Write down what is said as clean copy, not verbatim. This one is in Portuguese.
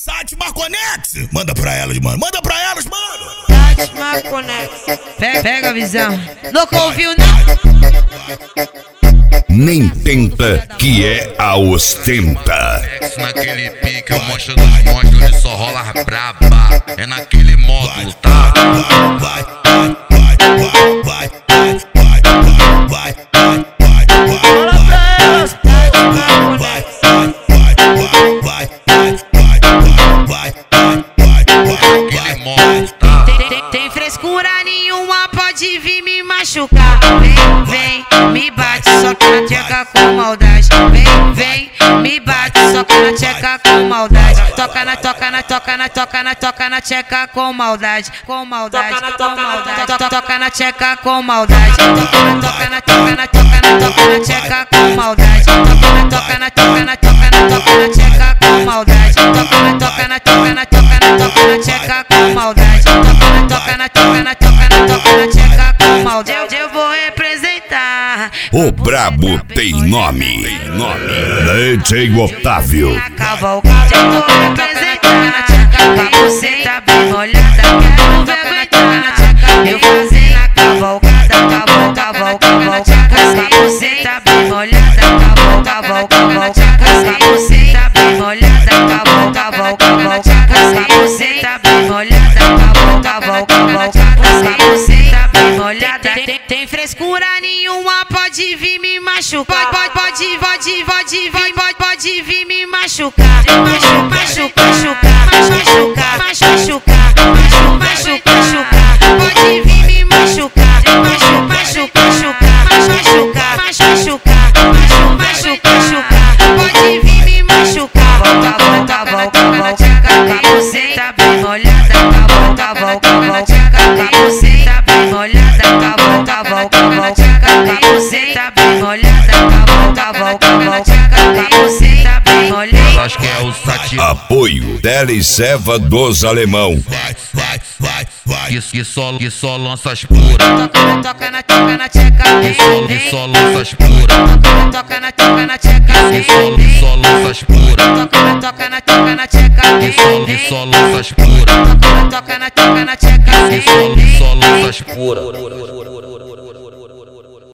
Site Marconex, manda pra elas, mano. Manda pra elas, mano. Site Marconex. Pega a visão. Nunca ouviu, não? Nem tenta que é a ostenta. Naquele pique, o monstro dos monstros, ele só rola braba. É naquele módulo, tá? Vai. Aquele módulo, tá? Tem frescura nenhuma, pode vir me machucar. Vem, me bate, só que na tcheca com maldade. Vem, me bate, só que na tcheca com maldade. Toca na tcheca com maldade. Com maldade, com maldade. Toca na tcheca com maldade. Toca na tcheca com maldade. Toca na tcheca com maldade. Toca na tcheca com maldade. Toca na tcheca com maldade. Eu vou representar. O brabo tem nome. DJ Otávio. Cavalcada, eu vou representar. Você tá bem molhada, quero ver aguentar. Eu fazer na cavalcada, cavalcada. Você tá bem molhada, cavalcada. Você tá bem molhada, cavalcada. Você tá bem molhada, cavalcada. Você tá bem molhada. Tem frescura nenhuma, pode vir me machucar. Pode vir me machucar. Machucar. Pode vir me machucar. Pode vir me machucar. Você tá bem molhada, cavalcada. Você tá bem molhada, cavalcada. Você tá bem molhada, cavalcada. Você tá bem molhada. Eu acho que é o Sati. Apoio Deliceva dos Alemão. Que só lança as puras. Toca na tcheca. Que só lança as puras. Toca na tcheca. Que só lança as puras. Toca na tcheca. Que só lança as puras. Toca na tcheca. Que só lança as puras.